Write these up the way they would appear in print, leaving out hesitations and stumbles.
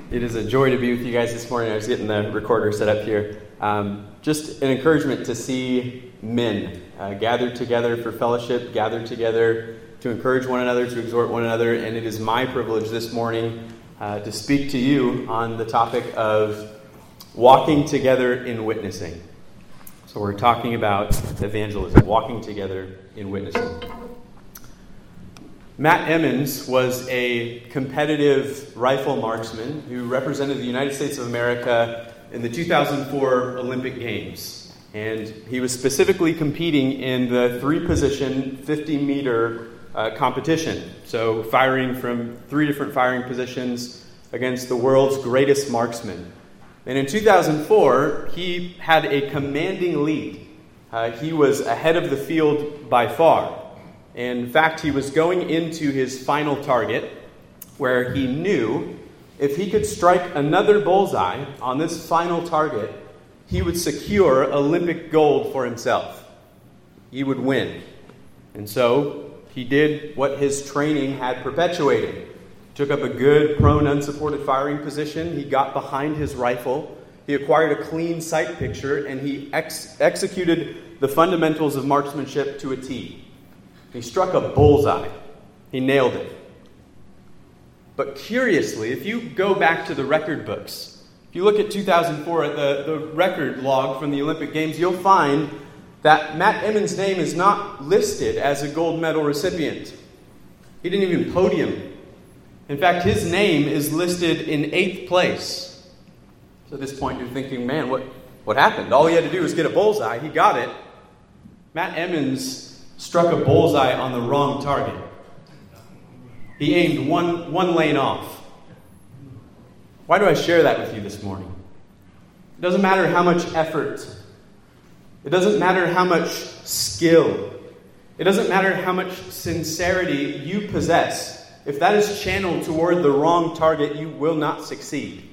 It is a joy to be with you guys this morning. I was getting the recorder set up here. Just an encouragement to see men gathered together for fellowship, gathered together to encourage one another, to exhort one another. And it is my privilege this morning to speak to you on the topic of walking together in witnessing. So we're talking about evangelism, walking together in witnessing. Matt Emmons was a competitive rifle marksman who represented the United States of America in the 2004 Olympic Games. And he was specifically competing in the three-position 50-meter competition. So firing from three different firing positions against the world's greatest marksman. And in 2004, he had a commanding lead. He was ahead of the field by far. In fact, he was going into his final target, where he knew if he could strike another bullseye on this final target, he would secure Olympic gold for himself. He would win. And so he did what his training had perpetuated. Took up a good prone unsupported firing position. He got behind his rifle. He acquired a clean sight picture, and he executed the fundamentals of marksmanship to a T. He struck a bullseye. He nailed it. But curiously, if you go back to the record books, if you look at 2004, at the record log from the Olympic Games, you'll find that Matt Emmons' name is not listed as a gold medal recipient. He didn't even podium. In fact, his name is listed in 8th place. So at this point, you're thinking, man, what happened? All he had to do was get a bullseye. He got it. Matt Emmons struck a bullseye on the wrong target. He aimed one lane off. Why do I share that with you this morning? It doesn't matter how much effort. It doesn't matter how much skill. It doesn't matter how much sincerity you possess. If that is channeled toward the wrong target, you will not succeed.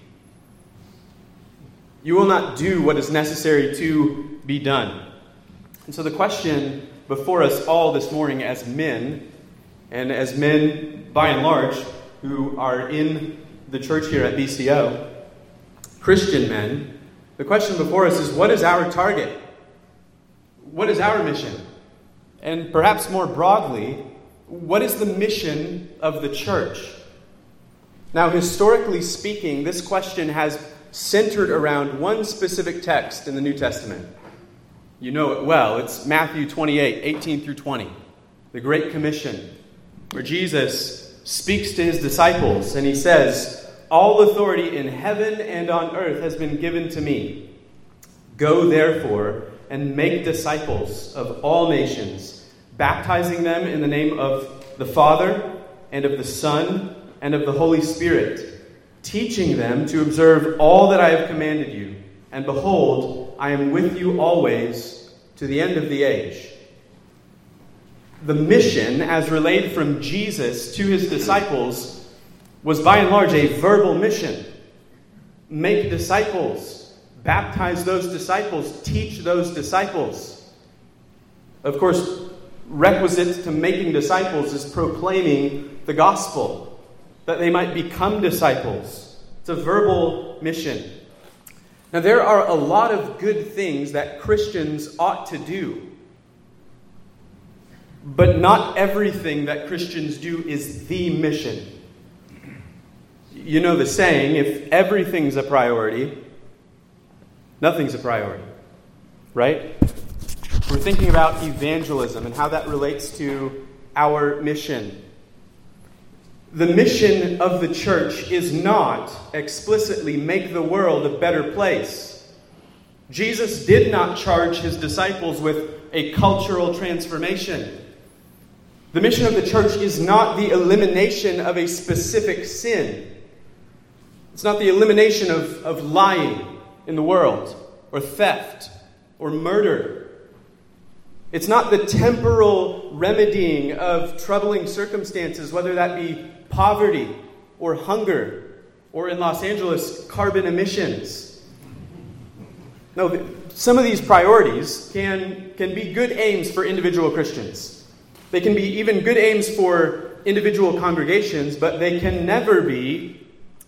You will not do what is necessary to be done. And so the question before us all this morning as men, and as men by and large who are in the church here at BCO, Christian men, the question before us is, what is our target? What is our mission? And perhaps more broadly, what is the mission of the church? Now, historically speaking, this question has centered around one specific text in the New Testament. You know it well. It's Matthew 28, 18 through 20. The Great Commission, where Jesus speaks to his disciples and he says, "All authority in heaven and on earth has been given to me. Go therefore and make disciples of all nations, baptizing them in the name of the Father and of the Son and of the Holy Spirit, teaching them to observe all that I have commanded you. And behold, I am with you always to the end of the age." The mission, as relayed from Jesus to his disciples, was by and large a verbal mission. Make disciples. Baptize those disciples. Teach those disciples. Of course, requisite to making disciples is proclaiming the gospel, that they might become disciples. It's a verbal mission. Now, there are a lot of good things that Christians ought to do. But not everything that Christians do is the mission. You know the saying, if everything's a priority, nothing's a priority. Right? We're thinking about evangelism and how that relates to our mission. The mission of the church is not explicitly make the world a better place. Jesus did not charge his disciples with a cultural transformation. The mission of the church is not the elimination of a specific sin. It's not the elimination of lying in the world, or theft, or murder. It's not the temporal remedying of troubling circumstances, whether that be poverty or hunger, or in Los Angeles, carbon emissions. No, some of these priorities can be good aims for individual Christians. They can be even good aims for individual congregations, but they can never be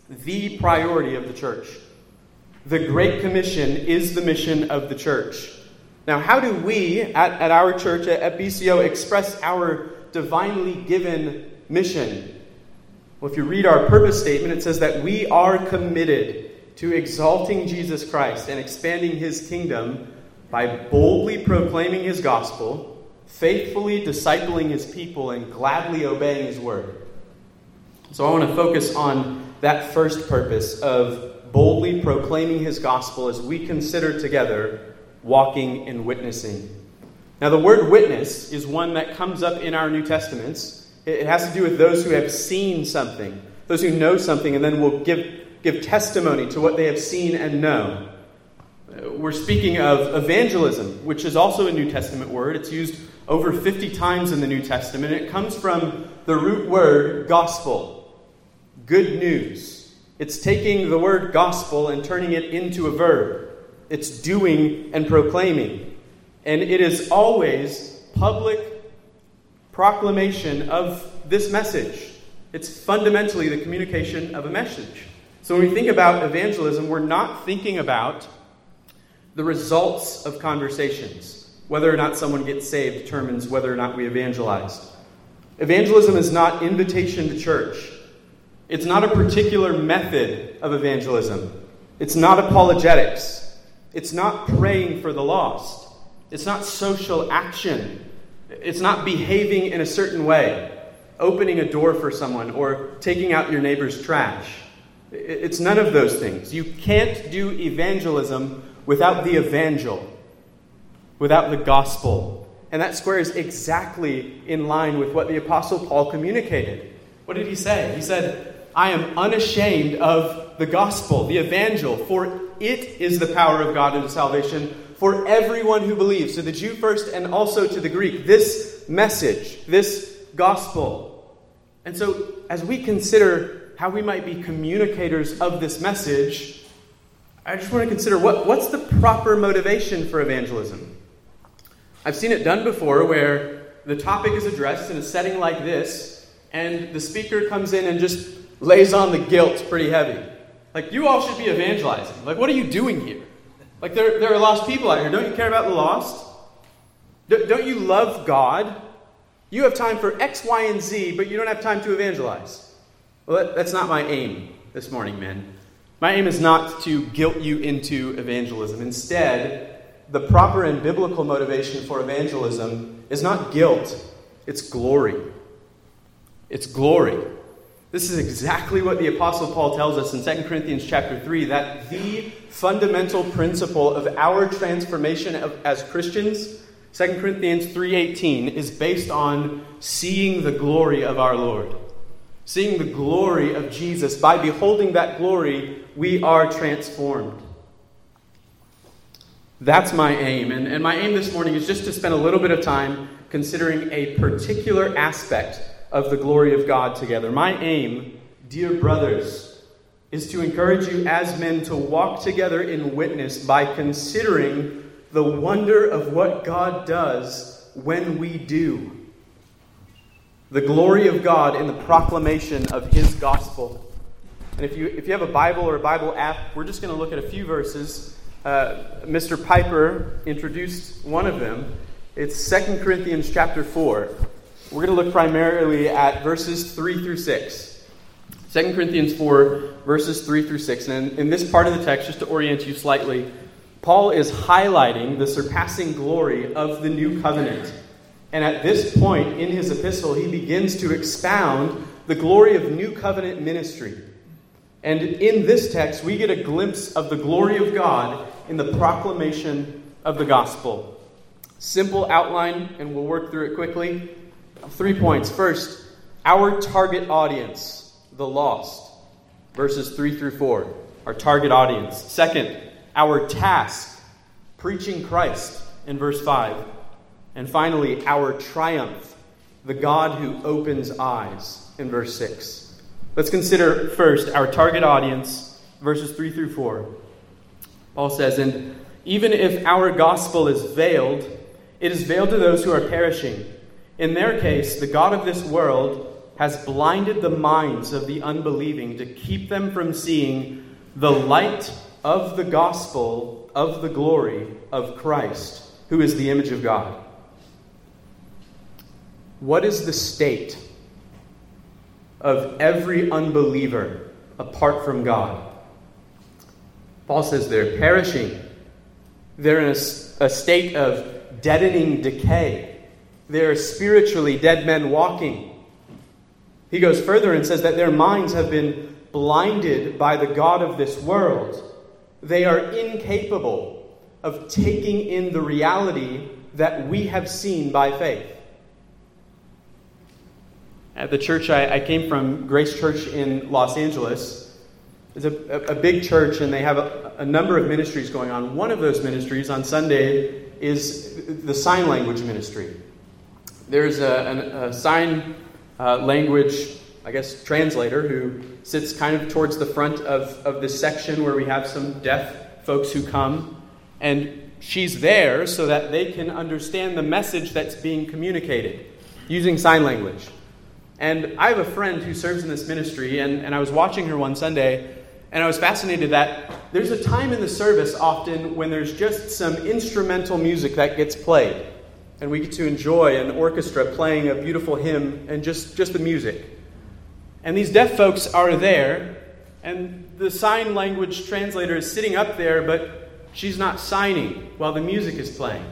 the priority of the church. The Great Commission is the mission of the church. Now, how do we at our church at BCO express our divinely given mission? Well, if you read our purpose statement, it says that we are committed to exalting Jesus Christ and expanding his kingdom by boldly proclaiming his gospel, faithfully discipling his people, and gladly obeying his word. So I want to focus on that first purpose of boldly proclaiming his gospel as we consider together walking and witnessing. Now, the word witness is one that comes up in our New Testaments. It has to do with those who have seen something, those who know something, and then will give testimony to what they have seen and know. We're speaking of evangelism, which is also a New Testament word. It's used over 50 times in the New Testament. It comes from the root word gospel, good news. It's taking the word gospel and turning it into a verb. It's doing and proclaiming. And it is always public proclamation of this message. It's fundamentally the communication of a message. So when we think about evangelism, we're not thinking about the results of conversations. Whether or not someone gets saved determines whether or not we evangelized. Evangelism is not invitation to church. It's not a particular method of evangelism. It's not apologetics. It's not praying for the lost. It's not social action. It's not behaving in a certain way, opening a door for someone or taking out your neighbor's trash. It's none of those things. You can't do evangelism without the evangel, without the gospel. And that squares exactly in line with what the Apostle Paul communicated. What did he say? He said, I am unashamed of the gospel, the evangel, for it is the power of God unto salvation for everyone who believes, to the Jew first and also to the Greek. This message, this gospel. And so as we consider how we might be communicators of this message, I just want to consider what's the proper motivation for evangelism. I've seen it done before where the topic is addressed in a setting like this, and the speaker comes in and just lays on the guilt pretty heavy. Like, you all should be evangelizing. Like, what are you doing here? Like, there are lost people out here. Don't you care about the lost? Don't you love God? You have time for X, Y, and Z, but you don't have time to evangelize. Well, that's not my aim this morning, men. My aim is not to guilt you into evangelism. Instead, the proper and biblical motivation for evangelism is not guilt, it's glory. It's glory. This is exactly what the Apostle Paul tells us in 2 Corinthians chapter 3, that the fundamental principle of our transformation as Christians, 2 Corinthians 3:18, is based on seeing the glory of our Lord. Seeing the glory of Jesus. By beholding that glory, we are transformed. That's my aim. And my aim this morning is just to spend a little bit of time considering a particular aspect of the glory of God together. My aim, dear brothers, is to encourage you as men to walk together in witness by considering the wonder of what God does when we do. The glory of God in the proclamation of his gospel. And if you have a Bible or a Bible app, we're just going to look at a few verses. Mr. Piper introduced one of them. It's 2 Corinthians chapter 4. We're going to look primarily at verses 3 through 6. 2 Corinthians 4, verses 3 through 6. And in this part of the text, just to orient you slightly, Paul is highlighting the surpassing glory of the new covenant. And at this point in his epistle, he begins to expound the glory of new covenant ministry. And in this text, we get a glimpse of the glory of God in the proclamation of the gospel. Simple outline, and we'll work through it quickly. 3 points. First, our target audience, the lost. Verses 3 through 4, our target audience. Second, our task, preaching Christ, in verse 5. And finally, our triumph, the God who opens eyes, in verse 6. Let's consider first our target audience, verses 3 through 4. Paul says, and even if our gospel is veiled, it is veiled to those who are perishing. In their case, the God of this world has blinded the minds of the unbelieving to keep them from seeing the light of the gospel of the glory of Christ, who is the image of God. What is the state of every unbeliever apart from God? Paul says they're perishing. They're in a state of deadening decay. They're spiritually dead men walking. He goes further and says that their minds have been blinded by the god of this world. They are incapable of taking in the reality that we have seen by faith. At the church I came from, Grace Church in Los Angeles, is a big church, and they have a number of ministries going on. One of those ministries on Sunday is the sign language ministry. There's a sign language, I guess, translator who sits kind of towards the front of this section where we have some deaf folks who come. And she's there so that they can understand the message that's being communicated using sign language. And I have a friend who serves in this ministry, and I was watching her one Sunday, and I was fascinated that there's a time in the service often when there's just some instrumental music that gets played. And we get to enjoy an orchestra playing a beautiful hymn and just the music. And these deaf folks are there, and the sign language translator is sitting up there, but she's not signing while the music is playing.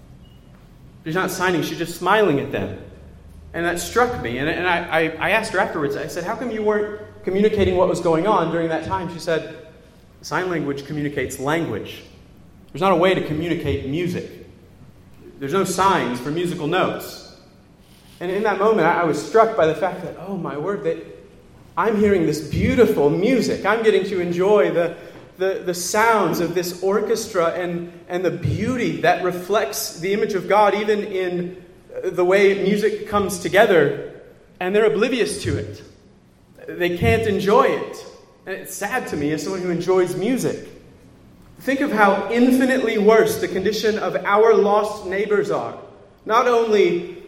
She's not signing, she's just smiling at them. And that struck me, and I asked her afterwards, I said, how come you weren't communicating what was going on during that time? She said, sign language communicates language. There's not a way to communicate music. There's no signs for musical notes. And in that moment, I was struck by the fact that, oh my word, that I'm hearing this beautiful music. I'm getting to enjoy the sounds of this orchestra and the beauty that reflects the image of God, even in the way music comes together, and they're oblivious to it. They can't enjoy it. And it's sad to me as someone who enjoys music. Think of how infinitely worse the condition of our lost neighbors are. Not only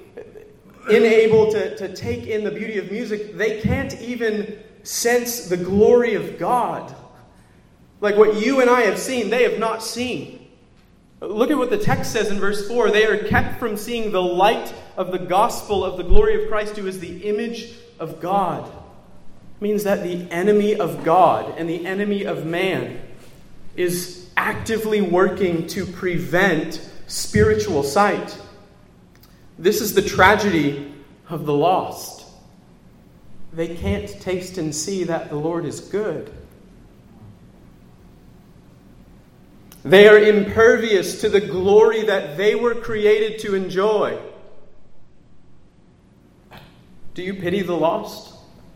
unable to take in the beauty of music, they can't even sense the glory of God. Like what you and I have seen, they have not seen. Look at what the text says in verse 4. They are kept from seeing the light of the gospel of the glory of Christ, who is the image of God. It means that the enemy of God and the enemy of man is actively working to prevent spiritual sight. This is the tragedy of the lost. They can't taste and see that the Lord is good. They are impervious to the glory that they were created to enjoy. Do you pity the lost?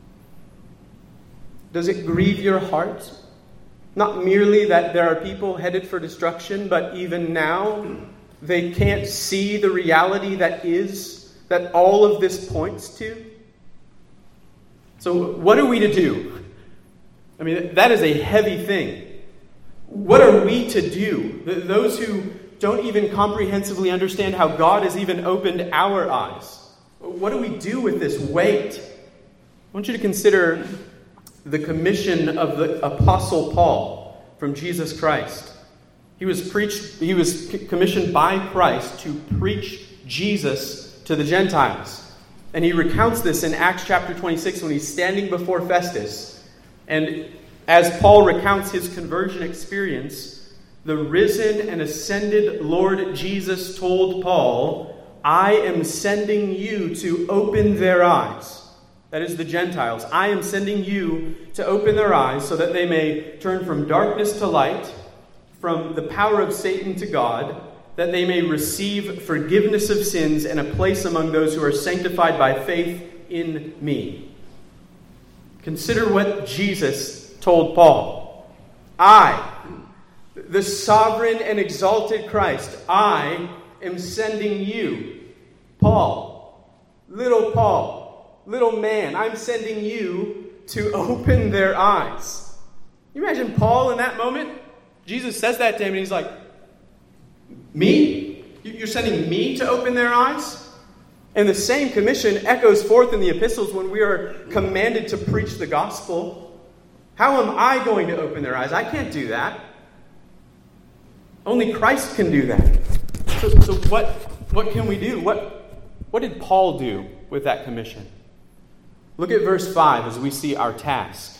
Does it grieve your heart? Not merely that there are people headed for destruction, but even now they can't see the reality that all of this points to. So what are we to do? I mean, that is a heavy thing. What are we to do? Those who don't even comprehensively understand how God has even opened our eyes. What do we do with this weight? I want you to consider the commission of the Apostle Paul from Jesus Christ. He was commissioned by Christ to preach Jesus to the Gentiles. And he recounts this in Acts chapter 26 when he's standing before Festus. And as Paul recounts his conversion experience, the risen and ascended Lord Jesus told Paul, I am sending you to open their eyes. That is the Gentiles. I am sending you to open their eyes so that they may turn from darkness to light, from the power of Satan to God, that they may receive forgiveness of sins and a place among those who are sanctified by faith in me. Consider what Jesus told Paul. I, the sovereign and exalted Christ, I am sending you, Paul, little man, I'm sending you to open their eyes. Can you imagine Paul in that moment? Jesus says that to him and he's like, me? You're sending me to open their eyes? And the same commission echoes forth in the epistles when we are commanded to preach the gospel. How am I going to open their eyes? I can't do that. Only Christ can do that. So what can we do? What did Paul do with that commission? Look at verse 5 as we see our task.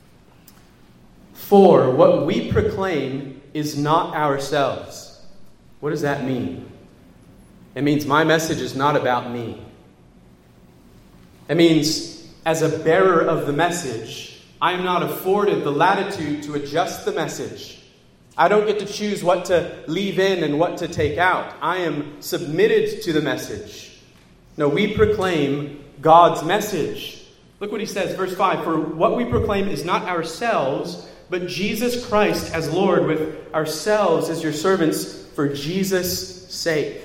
For what we proclaim is not ourselves. What does that mean? It means my message is not about me. It means as a bearer of the message, I am not afforded the latitude to adjust the message. I don't get to choose what to leave in and what to take out. I am submitted to the message. No, we proclaim God's message. Look what he says, verse 5. For what we proclaim is not ourselves, but Jesus Christ as Lord, with ourselves as your servants for Jesus' sake.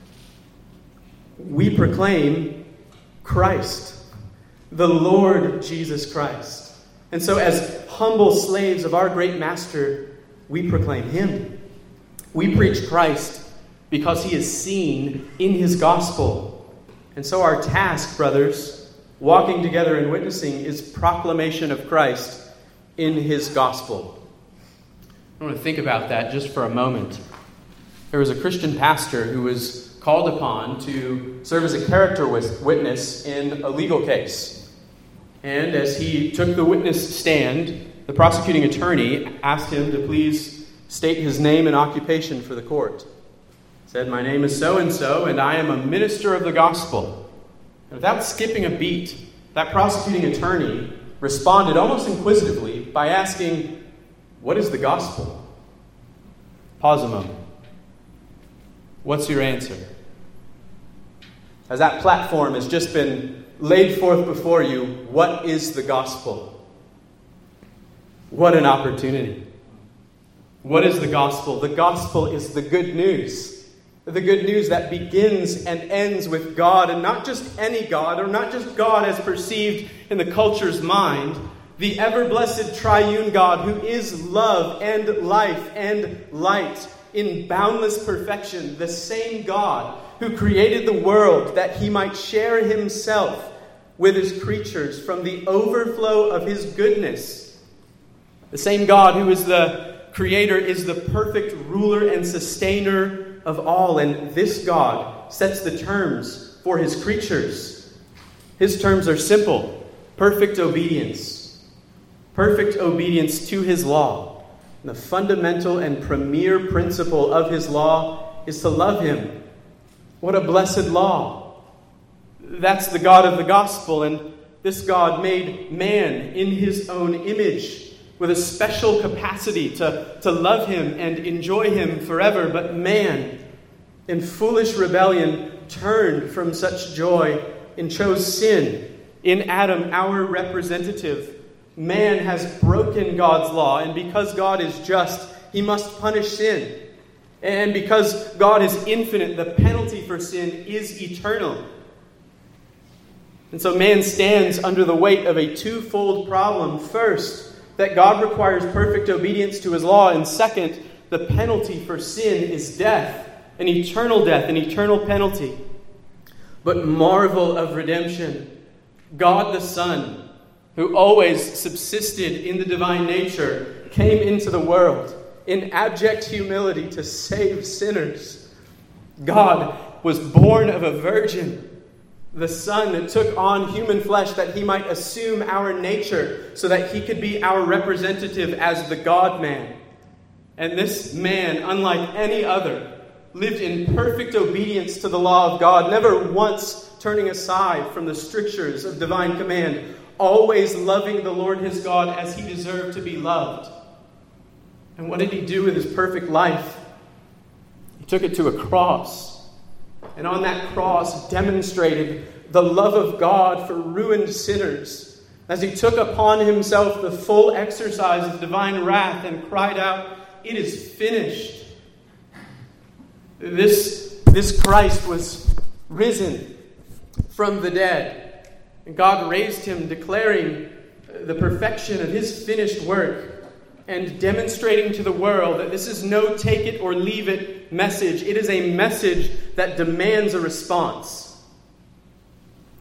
We proclaim Christ, the Lord Jesus Christ. And so as humble slaves of our great master, we proclaim him. We preach Christ because he is seen in his gospel. And so our task, brothers, walking together and witnessing, is proclamation of Christ in his gospel. I want to think about that just for a moment. There was a Christian pastor who was called upon to serve as a character witness in a legal case. And as he took the witness stand, the prosecuting attorney asked him to please state his name and occupation for the court. He said, "My name is so-and-so, and I am a minister of the gospel." And without skipping a beat, that prosecuting attorney responded almost inquisitively by asking, "What is the gospel?" Pause a moment. What's your answer? As that platform has just been laid forth before you, what is the gospel? What an opportunity. What is the gospel? The gospel is the good news. The good news that begins and ends with God, and not just any God, or not just God as perceived in the culture's mind, the ever-blessed triune God who is love and life and light in boundless perfection, the same God who created the world that he might share himself with his creatures from the overflow of his goodness. The same God who is the creator is the perfect ruler and sustainer of all, and this God sets the terms for his creatures. His terms are simple: perfect obedience. Perfect obedience to his law. And the fundamental and premier principle of his law is to love him. What a blessed law. That's the God of the gospel, and this God made man in his own image with a special capacity to love him and enjoy him forever. But man, in foolish rebellion, turned from such joy and chose sin. In Adam, our representative, man has broken God's law, and because God is just, he must punish sin. And because God is infinite, the penalty for sin is eternal. And so man stands under the weight of a twofold problem. First, that God requires perfect obedience to his law, and second, the penalty for sin is death, an eternal penalty. But marvel of redemption, God the Son, who always subsisted in the divine nature, came into the world in abject humility to save sinners. God was born of a virgin. The Son took on human flesh that he might assume our nature so that he could be our representative as the God-man. And this man, unlike any other, lived in perfect obedience to the law of God, never once turning aside from the strictures of divine command, always loving the Lord his God as he deserved to be loved. And what did he do with his perfect life? He took it to a cross. And on that cross demonstrated the love of God for ruined sinners as he took upon himself the full exercise of divine wrath and cried out, "It is finished." This Christ was risen from the dead. And God raised him, declaring the perfection of his finished work and demonstrating to the world that this is no take it or leave it message. It is a message that demands a response.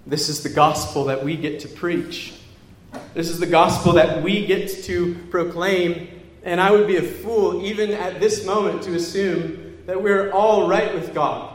This is the gospel that we get to preach. This is the gospel that we get to proclaim. And I would be a fool, even at this moment, to assume that we're all right with God.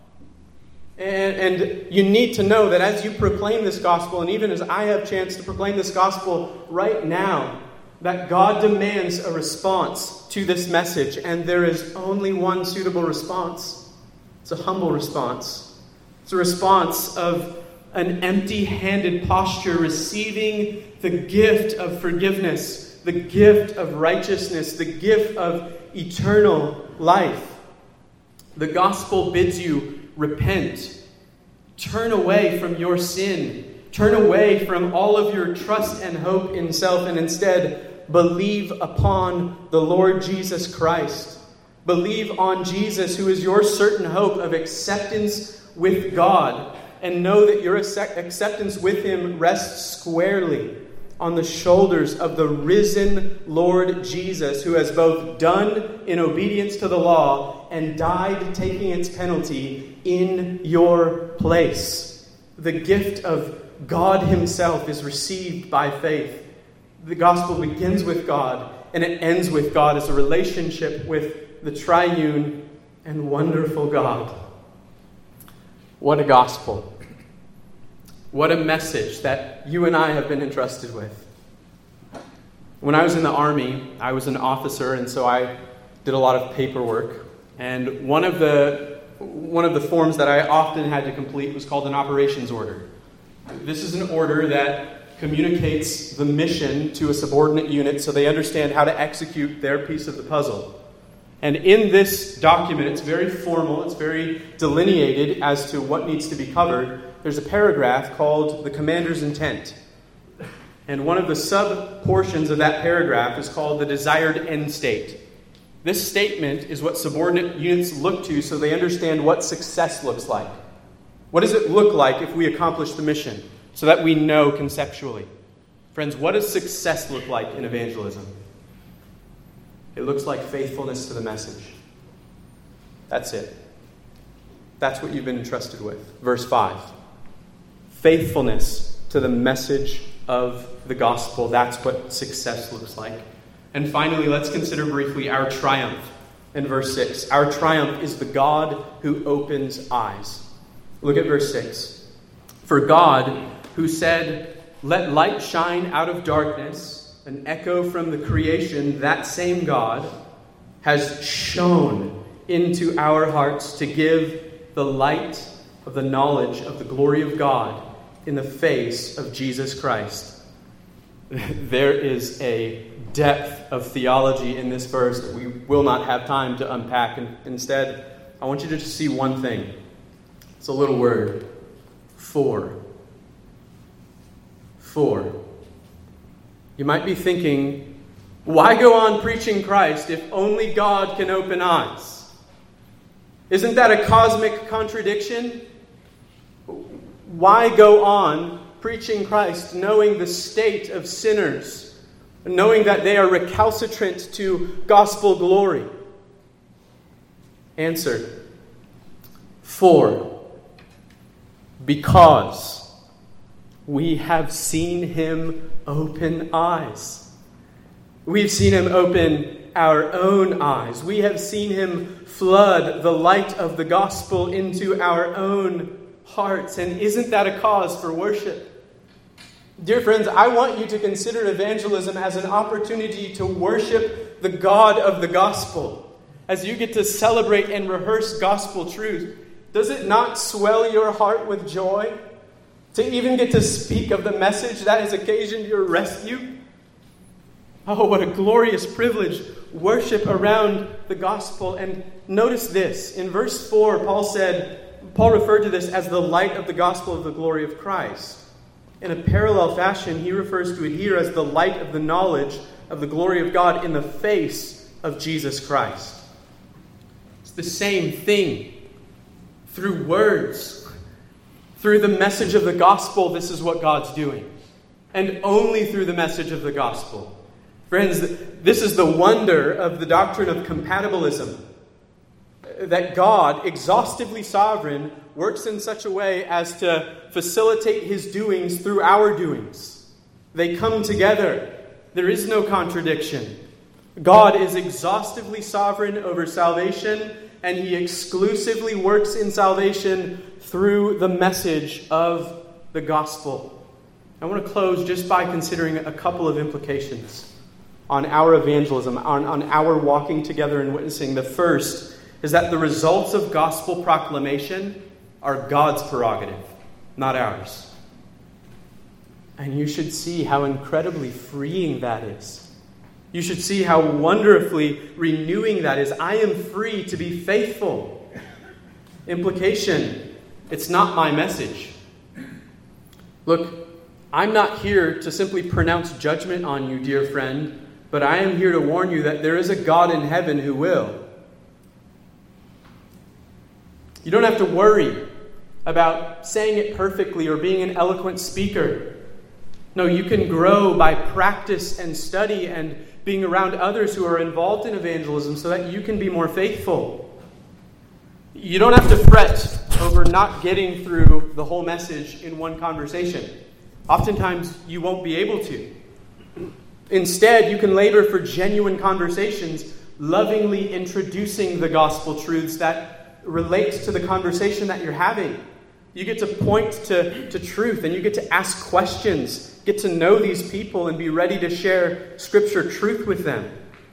And you need to know that as you proclaim this gospel, and even as I have a chance to proclaim this gospel right now, that God demands a response to this message. And there is only one suitable response. It's a humble response. It's a response of an empty-handed posture, receiving the gift of forgiveness, the gift of righteousness, the gift of eternal life. The gospel bids you repent. Turn away from your sin. Turn away from all of your trust and hope in self, and instead believe upon the Lord Jesus Christ. Believe on Jesus, who is your certain hope of acceptance with God. And know that your acceptance with Him rests squarely on the shoulders of the risen Lord Jesus, who has both done in obedience to the law and died taking its penalty in your place. The gift of God Himself is received by faith. The gospel begins with God and it ends with God as a relationship with the triune and wonderful God. What a gospel. What a message that you and I have been entrusted with. When I was in the Army, I was an officer, and so I did a lot of paperwork. And one of the forms that I often had to complete was called an operations order. This is an order that communicates the mission to a subordinate unit so they understand how to execute their piece of the puzzle. And in this document, it's very formal, it's very delineated as to what needs to be covered. There's a paragraph called the commander's intent. And one of the sub-portions of that paragraph is called the desired end state. This statement is what subordinate units look to so they understand what success looks like. What does it look like if we accomplish the mission? So that we know conceptually. Friends, what does success look like in evangelism? It looks like faithfulness to the message. That's it. That's what you've been entrusted with. Verse 5. Faithfulness to the message of the gospel. That's what success looks like. And finally, let's consider briefly our triumph in verse 6. Our triumph is the God who opens eyes. Look at verse 6. For God, who said, "Let light shine out of darkness," an echo from the creation, that same God has shone into our hearts to give the light of the knowledge of the glory of God in the face of Jesus Christ. There is a depth of theology in this verse that we will not have time to unpack. And instead, I want you to just see one thing. It's a little word. For. You might be thinking, why go on preaching Christ if only God can open eyes? Isn't that a cosmic contradiction? Why go on preaching Christ knowing the state of sinners, knowing that they are recalcitrant to gospel glory? Answer. Because we have seen Him open eyes. We've seen Him open our own eyes. We have seen Him flood the light of the gospel into our own hearts. And isn't that a cause for worship? Dear friends, I want you to consider evangelism as an opportunity to worship the God of the gospel. As you get to celebrate and rehearse gospel truth, does it not swell your heart with joy to even get to speak of the message that has occasioned your rescue? Oh, what a glorious privilege. Worship around the gospel. And notice this. In verse 4, Paul referred to this as the light of the gospel of the glory of Christ. In a parallel fashion, he refers to it here as the light of the knowledge of the glory of God in the face of Jesus Christ. It's the same thing. Through words, through the message of the gospel, this is what God's doing. And only through the message of the gospel. Friends, this is the wonder of the doctrine of compatibilism. that God, exhaustively sovereign, works in such a way as to facilitate his doings through our doings. They come together. There is no contradiction. God is exhaustively sovereign over salvation, and he exclusively works in salvation through the message of the gospel. I want to close just by considering a couple of implications on our evangelism, on our walking together and witnessing. The first is that the results of gospel proclamation are God's prerogative, not ours. And you should see how incredibly freeing that is. You should see how wonderfully renewing that is. I am free to be faithful. Implication, it's not my message. Look, I'm not here to simply pronounce judgment on you, dear friend, but I am here to warn you that there is a God in heaven who will. You don't have to worry about saying it perfectly or being an eloquent speaker. No, you can grow by practice and study and being around others who are involved in evangelism so that you can be more faithful. You don't have to fret over not getting through the whole message in one conversation. Oftentimes, you won't be able to. Instead, you can labor for genuine conversations, lovingly introducing the gospel truths that relate to the conversation that you're having. You get to point to truth, and you get to ask questions, get to know these people, and be ready to share Scripture truth with them.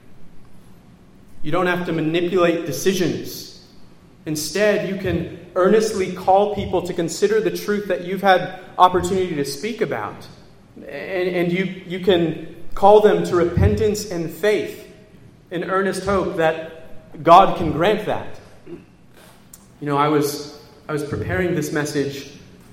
You don't have to manipulate decisions. Instead, you can earnestly call people to consider the truth that you've had opportunity to speak about. And you can call them to repentance and faith in earnest hope that God can grant that. You know, I was preparing this message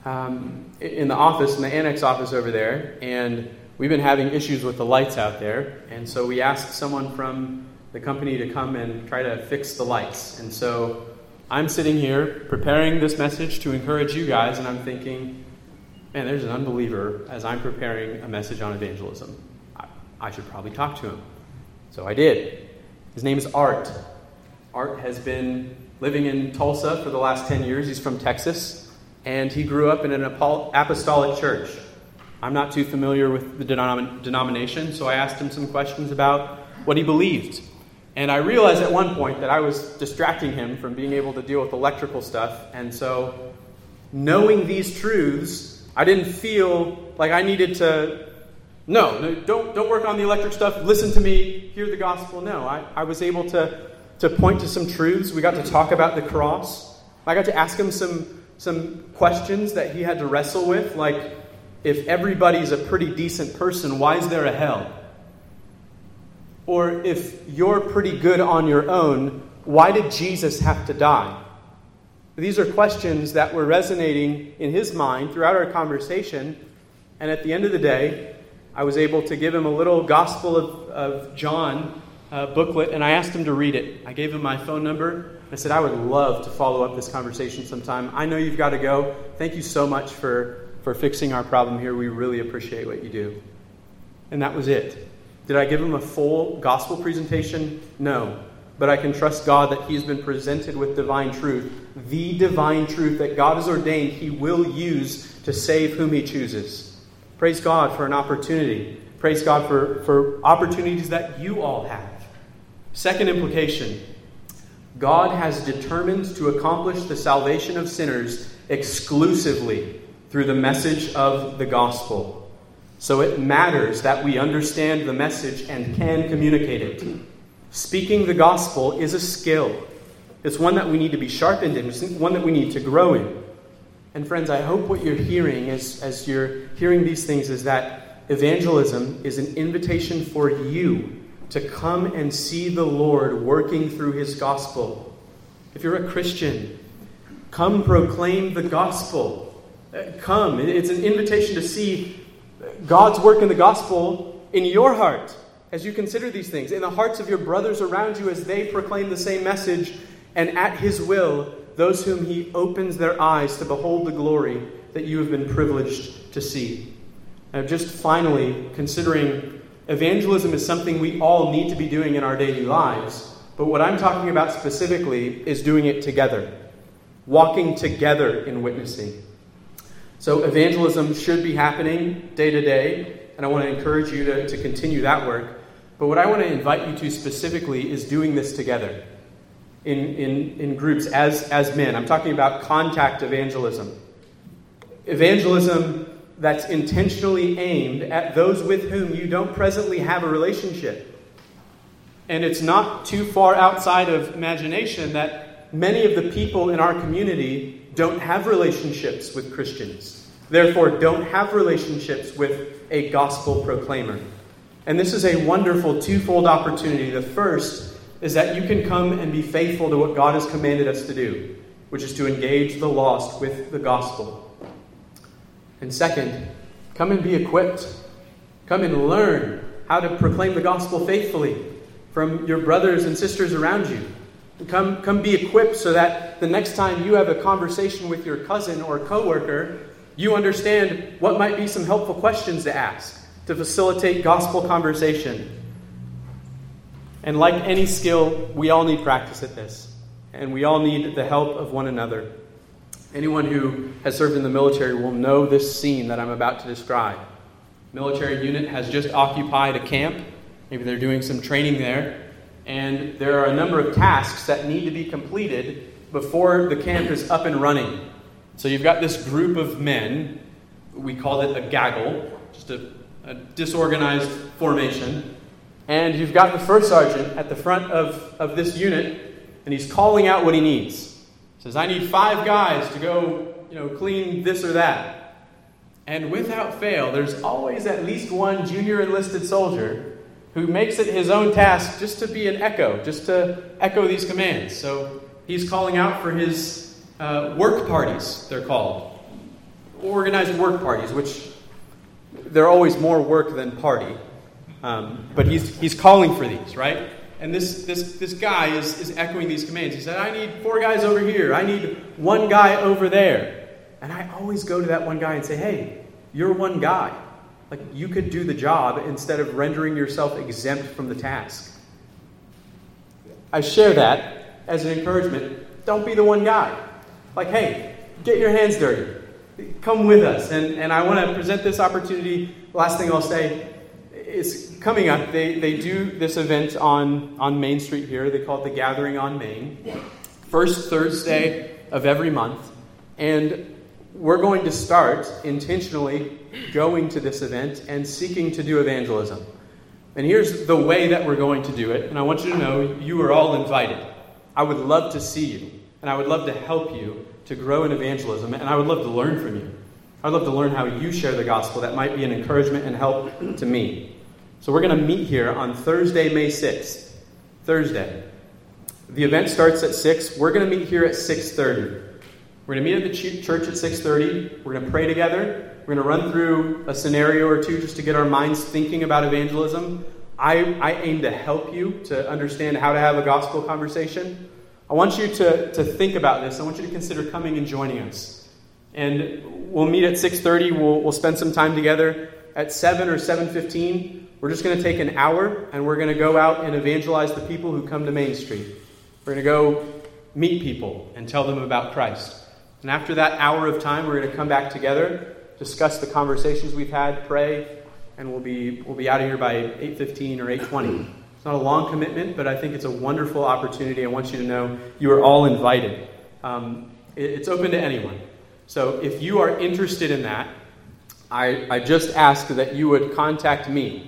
in the office, in the annex office over there, and we've been having issues with the lights out there. And so we asked someone from the company to come and try to fix the lights. And so I'm sitting here preparing this message to encourage you guys, and I'm thinking, man, there's an unbeliever as I'm preparing a message on evangelism. I should probably talk to him. So I did. His name is Art. Art has been living in Tulsa for the last 10 years. He's from Texas, and he grew up in an apostolic church. I'm not too familiar with the denomination, so I asked him some questions about what he believed. And I realized at one point that I was distracting him from being able to deal with electrical stuff. And so, knowing these truths, I didn't feel like I needed to, no, don't work on the electric stuff, listen to me, hear the gospel. No, I was able to point to some truths. We got to talk about the cross. I got to ask him some questions that he had to wrestle with, like, if everybody's a pretty decent person, why is there a hell? Or if you're pretty good on your own, why did Jesus have to die? These are questions that were resonating in his mind throughout our conversation. And at the end of the day, I was able to give him a little Gospel of John booklet, and I asked him to read it. I gave him my phone number. I said, I would love to follow up this conversation sometime. I know you've got to go. Thank you so much for fixing our problem here. We really appreciate what you do. And that was it. Did I give him a full gospel presentation? No. But I can trust God that he's been presented with divine truth. The divine truth that God has ordained he will use to save whom he chooses. Praise God for an opportunity. Praise God for opportunities that you all have. Second implication. God has determined to accomplish the salvation of sinners exclusively through the message of the gospel. So it matters that we understand the message and can communicate it. Speaking the gospel is a skill. It's one that we need to be sharpened in. It's one that we need to grow in. And friends, I hope what you're hearing as you're hearing these things is that evangelism is an invitation for you to come and see the Lord working through his gospel. If you're a Christian, come proclaim the gospel. Come. It's an invitation to see God's work in the gospel in your heart as you consider these things, in the hearts of your brothers around you as they proclaim the same message, and at his will, those whom he opens their eyes to behold the glory that you have been privileged to see. Now, just finally, considering evangelism is something we all need to be doing in our daily lives, But what I'm talking about specifically is doing it together, walking together in witnessing. So evangelism should be happening day to day, and I want to encourage you to continue that work. But what I want to invite you to specifically is doing this together in groups as men. I'm talking about contact evangelism. Evangelism that's intentionally aimed at those with whom you don't presently have a relationship. And it's not too far outside of imagination that many of the people in our community don't have relationships with Christians. Therefore, don't have relationships with a gospel proclaimer. And this is a wonderful twofold opportunity. The first is that you can come and be faithful to what God has commanded us to do, which is to engage the lost with the gospel. And second, come and be equipped. Come and learn how to proclaim the gospel faithfully from your brothers and sisters around you. Come be equipped so that the next time you have a conversation with your cousin or coworker, you understand what might be some helpful questions to ask to facilitate gospel conversation. And like any skill, we all need practice at this. And we all need the help of one another. Anyone who has served in the military will know this scene that I'm about to describe. Military unit has just occupied a camp. Maybe they're doing some training there. And there are a number of tasks that need to be completed before the camp is up and running. So you've got this group of men. We call it a gaggle, just a disorganized formation. And you've got the first sergeant at the front of this unit, and he's calling out what he needs. He says, I need 5 guys to go, clean this or that. And without fail, there's always at least one junior enlisted soldier who makes it his own task just to be an echo, just to echo these commands. So he's calling out for his work parties, they're called. Organized work parties, which they're always more work than party. But he's calling for these, right? And this guy is echoing these commands. He said, I need 4 guys over here. I need 1 guy over there. And I always go to that one guy and say, hey, you're one guy. Like, you could do the job instead of rendering yourself exempt from the task. I share that as an encouragement. Don't be the one guy. Like, hey, get your hands dirty. Come with us. And I want to present this opportunity. Last thing I'll say is coming up. They do this event on Main Street here. They call it the Gathering on Main. First Thursday of every month. And we're going to start intentionally going to this event and seeking to do evangelism. And here's the way that we're going to do it. And I want you to know you are all invited. I would love to see you. And I would love to help you to grow in evangelism. And I would love to learn from you. I'd love to learn how you share the gospel. That might be an encouragement and help to me. So we're going to meet here on Thursday, May 6th. Thursday. The event starts at 6. We're going to meet here at 6:30. We're going to meet at the church at 6:30. We're going to pray together. We're going to run through a scenario or two just to get our minds thinking about evangelism. I aim to help you to understand how to have a gospel conversation. I want you to think about this. I want you to consider coming and joining us. And we'll meet at 6:30. We'll spend some time together. At 7 or 7:15, we're just going to take an hour, and we're going to go out and evangelize the people who come to Main Street. We're going to go meet people and tell them about Christ. And after that hour of time, we're going to come back together, discuss the conversations we've had, pray, and we'll be out of here by 8:15 or 8:20. It's not a long commitment, but I think it's a wonderful opportunity. I want you to know you are all invited. It's open to anyone. So if you are interested in that, I just ask that you would contact me,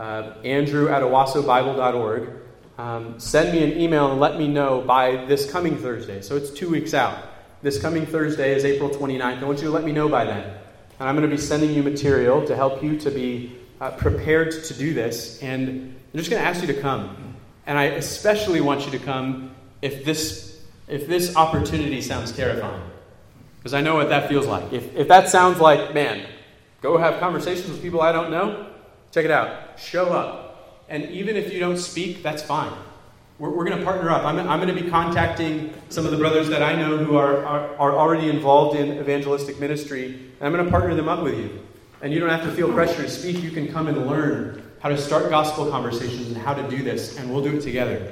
Andrew@owasobible.org. Send me an email and let me know by this coming Thursday. So it's 2 weeks out. This coming Thursday is April 29th. I want you to let me know by then. And I'm going to be sending you material to help you to be prepared to do this. And I'm just going to ask you to come. And I especially want you to come if this opportunity sounds terrifying. Because I know what that feels like. If that sounds like, man, go have conversations with people I don't know, check it out. Show up. And even if you don't speak, that's fine. We're going to partner up. I'm going to be contacting some of the brothers that I know who are already involved in evangelistic ministry, and I'm going to partner them up with you. And you don't have to feel pressure to speak. You can come and learn how to start gospel conversations and how to do this, and we'll do it together.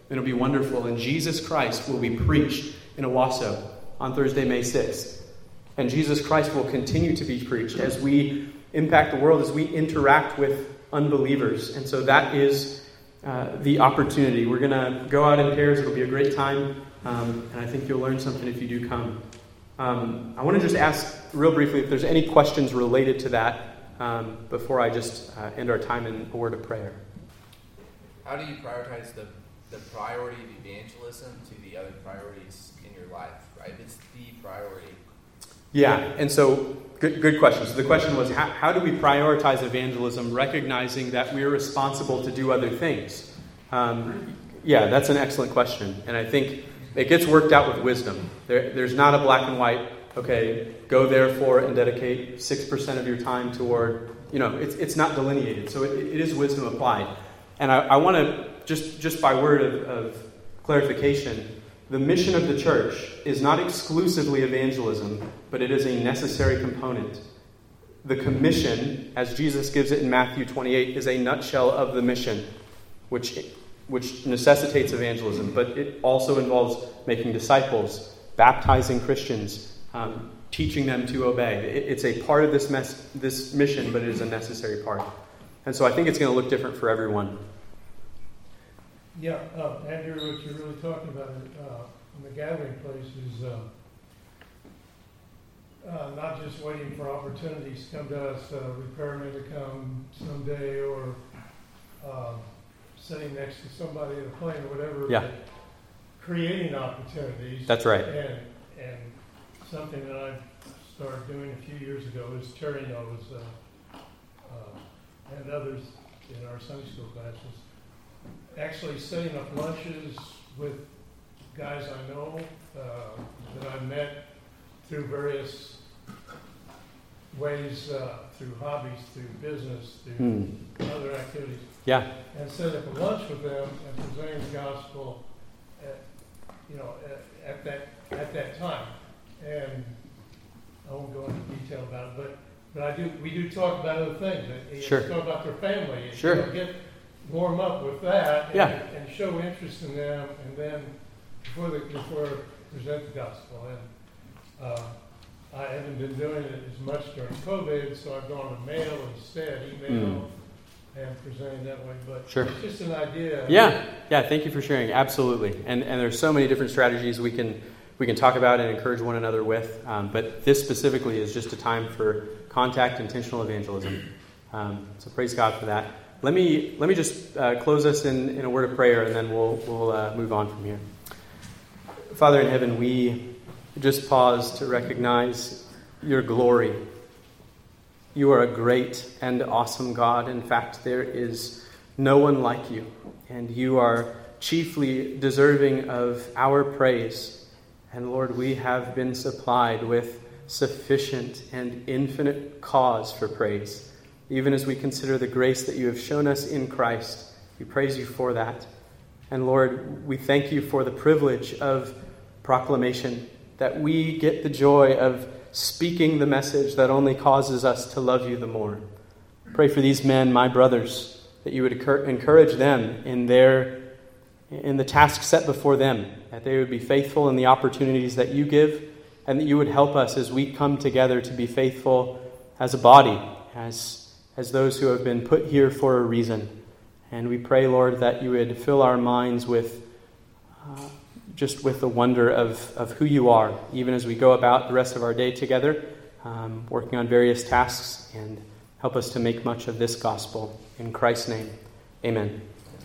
It'll be wonderful. And Jesus Christ will be preached in Owasso on Thursday, May 6th. And Jesus Christ will continue to be preached as we impact the world, as we interact with unbelievers. And so that is the opportunity. We're going to go out in pairs. It'll be a great time. And I think you'll learn something if you do come. I want to just ask real briefly if there's any questions related to that before I just end our time in a word of prayer. How do you prioritize the priority of evangelism to the other priorities in your life, right? It's the priority. Yeah, and so good question. So the question was, how do we prioritize evangelism, recognizing that we're responsible to do other things? Yeah, that's an excellent question. And I think it gets worked out with wisdom. There's not a black and white, okay, go therefore and dedicate 6% of your time toward, it's not delineated. So it is wisdom applied. And I want to, just by word of clarification, the mission of the church is not exclusively evangelism, but it is a necessary component. The commission, as Jesus gives it in Matthew 28, is a nutshell of the mission, which necessitates evangelism, but it also involves making disciples, baptizing Christians, teaching them to obey. It's a part of this mission, but it is a necessary part. And so I think it's going to look different for everyone. Yeah, Andrew, what you're really talking about in the gathering place is not just waiting for opportunities to come to us, repairmen to come someday, or sitting next to somebody in a plane or whatever. Yeah. But creating opportunities. That's right. And something that I started doing a few years ago is Terry knows, and others in our Sunday school classes, actually setting up lunches with guys I know that I met through various ways, through hobbies, through business, through other activities. Yeah. And set up a lunch with them and presenting the gospel at that time. And I won't go into detail about it, but we do talk about other things. Sure. Talk about their family. And, sure. Warm up with that and show interest in them, and then before present the gospel. And I haven't been doing it as much during COVID, so I've gone to mail instead, email, and presenting that way. But sure. It's just an idea. Yeah. Thank you for sharing. Absolutely. And there's so many different strategies we can talk about and encourage one another with. But this specifically is just a time for contact, intentional evangelism. So praise God for that. Let me just close us in a word of prayer, and then we'll move on from here. Father in heaven, we just pause to recognize your glory. You are a great and awesome God. In fact, there is no one like you, and you are chiefly deserving of our praise. And Lord, we have been supplied with sufficient and infinite cause for praise. Even as we consider the grace that you have shown us in Christ, we praise you for that. And Lord, we thank you for the privilege of proclamation, that we get the joy of speaking the message that only causes us to love you the more. Pray for these men, my brothers, that you would encourage them in the task set before them, that they would be faithful in the opportunities that you give, and that you would help us as we come together to be faithful as a body, as those who have been put here for a reason. And we pray, Lord, that you would fill our minds with just with the wonder of who you are, even as we go about the rest of our day together, working on various tasks, and help us to make much of this gospel. In Christ's name, amen.